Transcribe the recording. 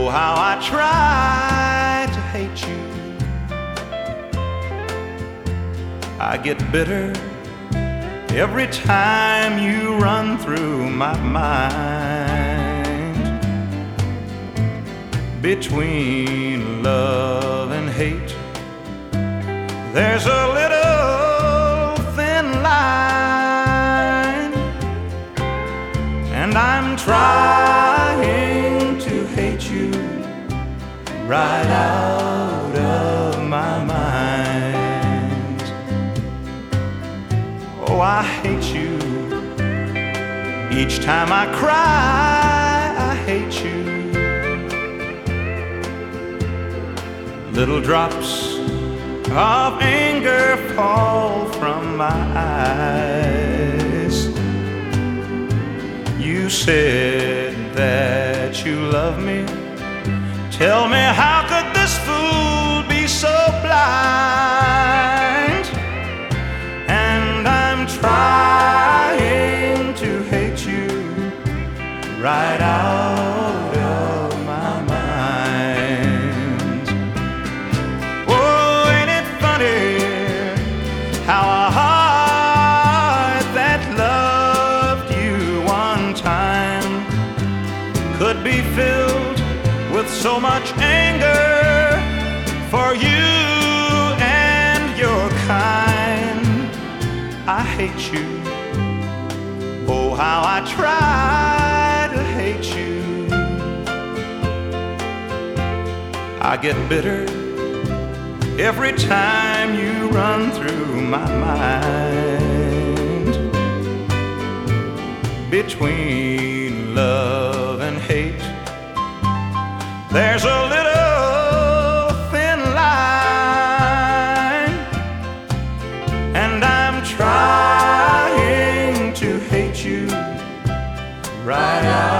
how I try to hate you. I get bitter every time you run through my mind. Between love and hate, there's a little thin line, and I'm trying to hate you right out of my mind. Oh, I hate you. Each time I cry, I hate you. Little drops of anger fall from my eyes. You said that you love me. Tell me, how could this fool be so blind? And I'm trying to hate you right out of my mind. Oh, ain't it funny how a heart that loved you one time could be filled with so much anger for you and your kind. I hate you. Oh, how I try to hate you. I get bitter every time you run through my mind. Between love and hate, there's a little thin line, and I'm trying to hate you right out